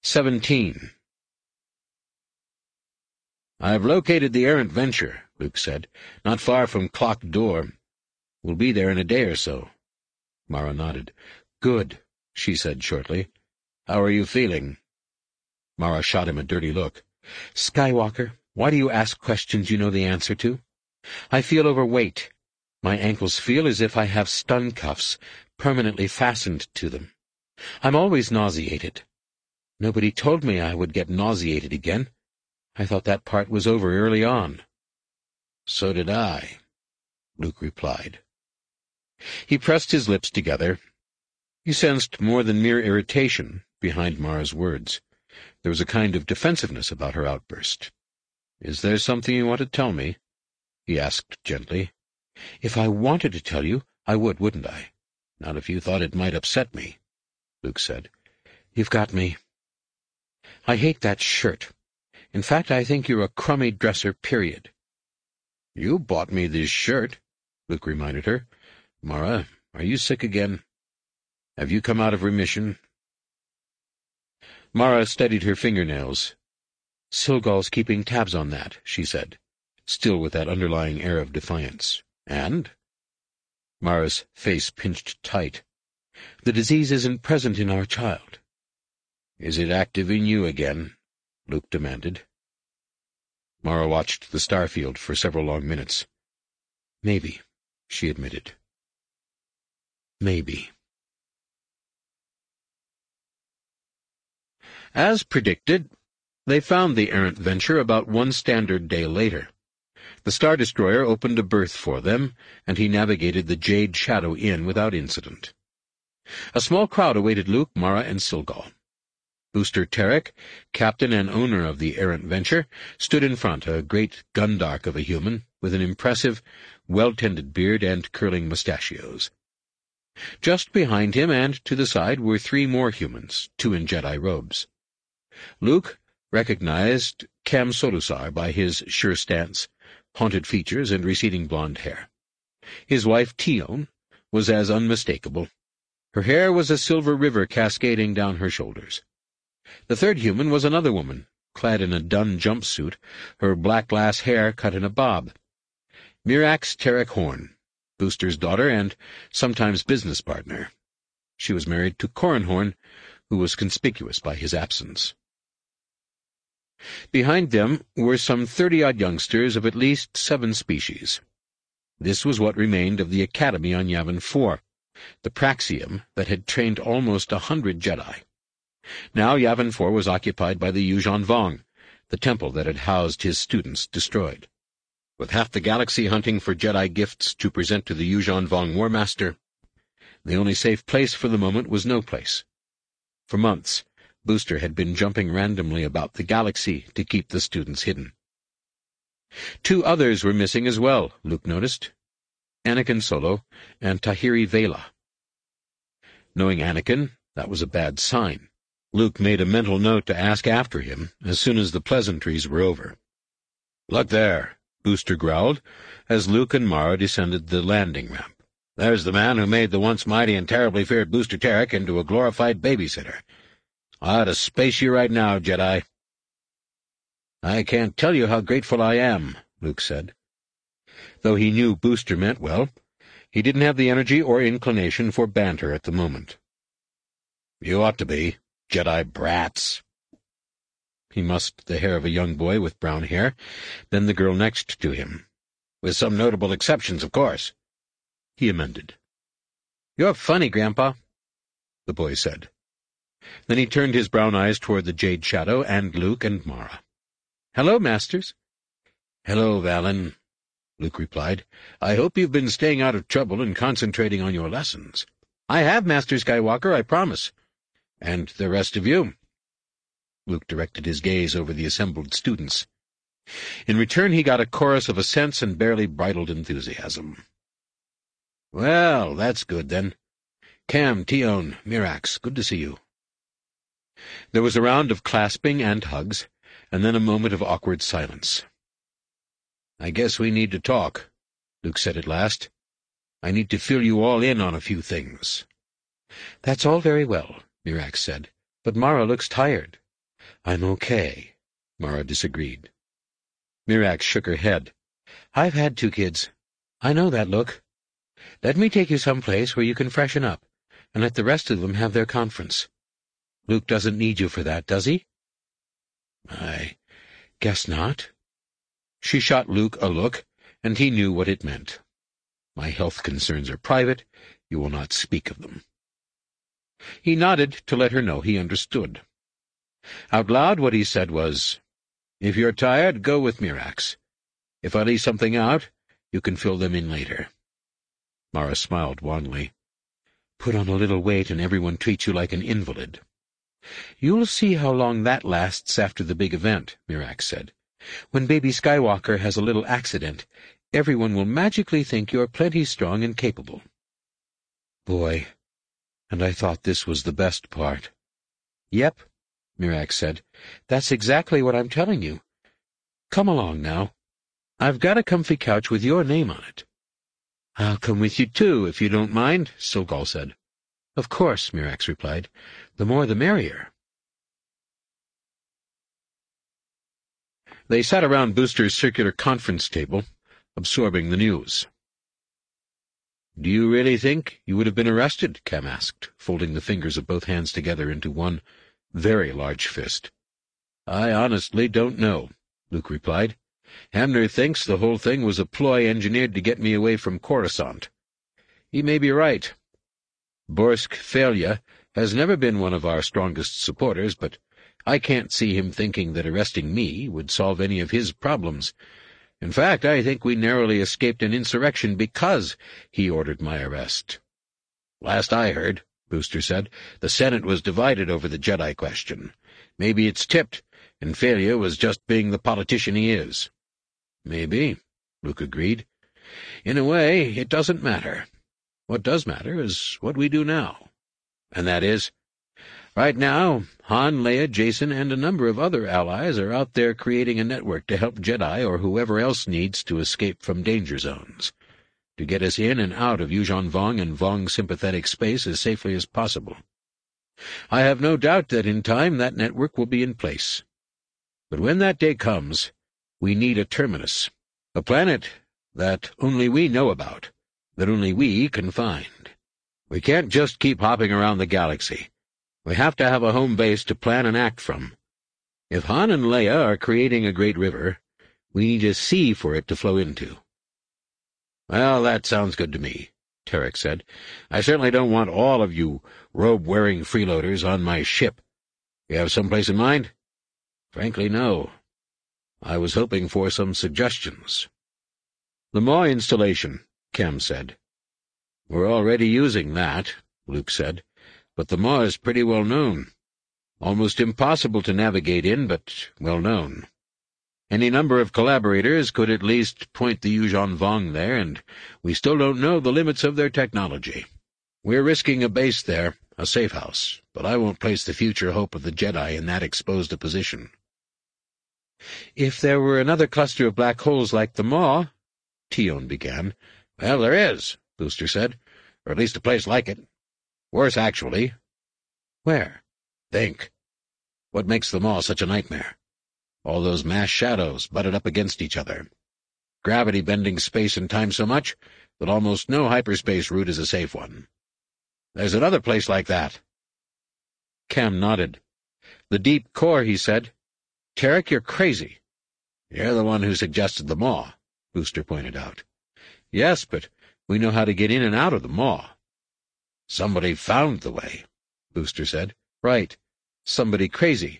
17. "I've located the errant venture," Luke said. "Not far from Clock Door. We'll be there in a day or so." Mara nodded. "Good," she said shortly. "How are you feeling?" Mara shot him a dirty look. "Skywalker, why do you ask questions you know the answer to? I feel overweight. My ankles feel as if I have stun cuffs permanently fastened to them. I'm always nauseated. Nobody told me I would get nauseated again. I thought that part was over early on." "So did I," Luke replied. He pressed his lips together. He sensed more than mere irritation behind Mara's words. There was a kind of defensiveness about her outburst. "Is there something you want to tell me?" he asked gently. "If I wanted to tell you, I would, wouldn't I?" "Not if you thought it might upset me," Luke said. "You've got me. I hate that shirt. In fact, I think you're a crummy dresser, period." "You bought me this shirt," Luke reminded her. "Mara, are you sick again? Have you come out of remission?" Mara steadied her fingernails. "Silgal's keeping tabs on that," she said, still with that underlying air of defiance. "And?" Mara's face pinched tight. "The disease isn't present in our child." "Is it active in you again?" Luke demanded. Mara watched the starfield for several long minutes. "Maybe," she admitted. "Maybe." As predicted, they found the errant venture about one standard day later. The Star Destroyer opened a berth for them, and he navigated the Jade Shadow Inn without incident. A small crowd awaited Luke, Mara, and Silgal. Booster Terek, captain and owner of the errant venture, stood in front, a great gundark of a human, with an impressive, well-tended beard and curling mustachios. Just behind him and to the side were three more humans, two in Jedi robes. Luke recognized Cam Solusar by his sure stance, haunted features, and receding blonde hair. His wife, Tion, was as unmistakable. Her hair was a silver river cascading down her shoulders. The third human was another woman, clad in a dun jumpsuit, her black glass hair cut in a bob. Mirax Terek Horn, Booster's daughter and sometimes business partner. She was married to Corran Horn, who was conspicuous by his absence. Behind them were some 30-odd youngsters of at least 7 species. This was what remained of the Academy on Yavin 4, the Praxium that had trained almost 100 Jedi. Now Yavin 4 was occupied by the Yuuzhan Vong, the temple that had housed his students destroyed. With half the galaxy hunting for Jedi gifts to present to the Yuuzhan Vong War Master, the only safe place for the moment was no place. For months, Booster had been jumping randomly about the galaxy to keep the students hidden. 2 others were missing as well, Luke noticed. Anakin Solo and Tahiri Vela. Knowing Anakin, that was a bad sign. Luke made a mental note to ask after him as soon as the pleasantries were over. "Look there," Booster growled, as Luke and Mara descended the landing ramp. "There's the man who made the once mighty and terribly feared Booster Terek into a glorified babysitter. I ought to space you right now, Jedi." "I can't tell you how grateful I am," Luke said. Though he knew Booster meant well, he didn't have the energy or inclination for banter at the moment. "You ought to be, Jedi brats." He mussed the hair of a young boy with brown hair, then the girl next to him. "With some notable exceptions, of course," he amended. "You're funny, Grandpa," the boy said. Then he turned his brown eyes toward the Jade Shadow and Luke and Mara. "Hello, Masters." "Hello, Valen," Luke replied. "I hope you've been staying out of trouble and concentrating on your lessons." "I have, Master Skywalker, I promise." "And the rest of you?" Luke directed his gaze over the assembled students. In return he got a chorus of assents and barely bridled enthusiasm. "Well, that's good, then. Cam, Tion, Mirax, good to see you." There was a round of clasping and hugs, and then a moment of awkward silence. "I guess we need to talk," Luke said at last. "I need to fill you all in on a few things." "That's all very well," Mirax said, "but Mara looks tired." I'm okay, Mara disagreed. Mirax shook her head. I've had 2 kids. I know that look. Let me take you someplace where you can freshen up, and let the rest of them have their conference. Luke doesn't need you for that, does he? I guess not. She shot Luke a look, and he knew what it meant. My health concerns are private. You will not speak of them. He nodded to let her know he understood. Out loud what he said was, If you're tired, go with Mirax. If I leave something out, you can fill them in later. Mara smiled wanly. Put on a little weight and everyone treats you like an invalid. You'll see how long that lasts after the big event, Mirax said. When baby Skywalker has a little accident, everyone will magically think you're plenty strong and capable. Boy, and I thought this was the best part. Yep, Mirax said. That's exactly what I'm telling you. Come along now. I've got a comfy couch with your name on it. I'll come with you too, if you don't mind, Stilgal said. Of course, Mirax replied. The more the merrier. They sat around Booster's circular conference table, absorbing the news. Do you really think you would have been arrested? Cam asked, folding the fingers of both hands together into one very large fist. I honestly don't know, Luke replied. Hamner thinks the whole thing was a ploy engineered to get me away from Coruscant. He may be right. Borsk Felia has never been one of our strongest supporters, but I can't see him thinking that arresting me would solve any of his problems. In fact, I think we narrowly escaped an insurrection because he ordered my arrest. Last I heard, Booster said, the Senate was divided over the Jedi question. Maybe it's tipped, and Felia was just being the politician he is. Maybe, Luke agreed. In a way, it doesn't matter. What does matter is what we do now. And that is, right now, Han, Leia, Jason, and a number of other allies are out there creating a network to help Jedi or whoever else needs to escape from danger zones, to get us in and out of Yuuzhan Vong and Vong-sympathetic space as safely as possible. I have no doubt that in time that network will be in place. But when that day comes, we need a terminus, a planet that only we know about, that only we can find. We can't just keep hopping around the galaxy. We have to have a home base to plan and act from. If Han and Leia are creating a great river, we need a sea for it to flow into. Well, that sounds good to me, Tarek said. I certainly don't want all of you robe-wearing freeloaders on my ship. You have some place in mind? Frankly, no. I was hoping for some suggestions. The Maw installation, Cam said. We're already using that, Luke said, but the Maw is pretty well known. Almost impossible to navigate in, but well known. Any number of collaborators could at least point the Yuuzhan Vong there, and we still don't know the limits of their technology. We're risking a base there, a safe house, but I won't place the future hope of the Jedi in that exposed a position. If there were another cluster of black holes like the Maw, Tion began. Well, there is, Booster said, or at least a place like it. Worse, actually. Where? Think. What makes the Maw such a nightmare? All those mass shadows butted up against each other. Gravity bending space and time so much that almost no hyperspace route is a safe one. There's another place like that. Cam nodded. The deep core, he said. Tarek, you're crazy. You're the one who suggested the Maw, Booster pointed out. Yes, but we know how to get in and out of the Maw. Somebody found the way, Booster said. Right. Somebody crazy.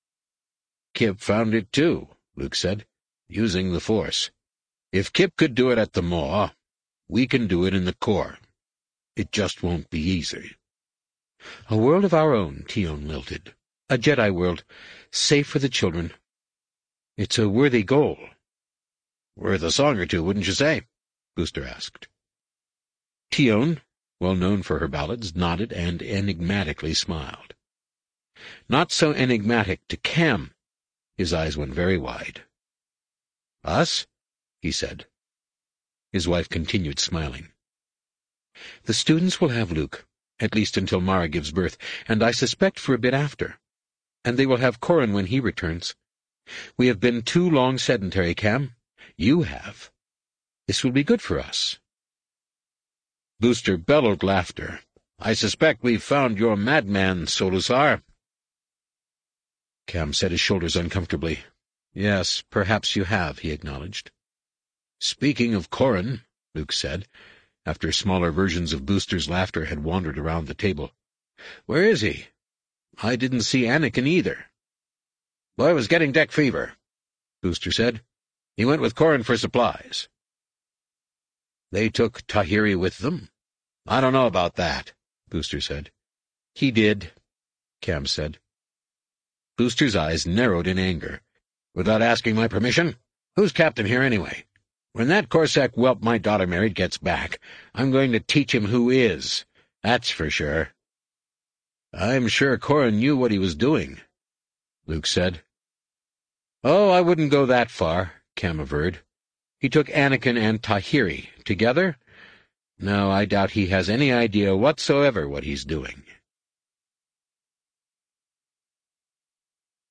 Kip found it too, Luke said, using the Force. If Kip could do it at the Maw, we can do it in the core. It just won't be easy. A world of our own, Tion lilted. A Jedi world, safe for the children. It's a worthy goal. Worth a song or two, wouldn't you say? Booster asked. Tion, well known for her ballads, nodded and enigmatically smiled. Not so enigmatic to Cam. His eyes went very wide. Us? He said. His wife continued smiling. The students will have Luke, at least until Mara gives birth, and I suspect for a bit after. and they will have Corrin when he returns. We have been too long sedentary, Cam. You have. This will be good for us." Booster bellowed laughter. "I suspect we've found your madman, Solusar." Cam set his shoulders uncomfortably. "Yes, perhaps you have," he acknowledged. "Speaking of Corrin," Luke said, after smaller versions of Booster's laughter had wandered around the table. "Where is he? I didn't see Anakin either." "Boy was getting deck fever," Booster said. "He went with Corrin for supplies." "They took Tahiri with them?" "I don't know about that," Booster said. "He did," Cam said. Booster's eyes narrowed in anger. "Without asking my permission? Who's captain here, anyway? When that Corsac whelp my daughter married gets back, I'm going to teach him who is. That's for sure." "I'm sure Corrin knew what he was doing," Luke said. "Oh, I wouldn't go that far," Cam averred. "He took Anakin and Tahiri together? No, I doubt he has any idea whatsoever what he's doing."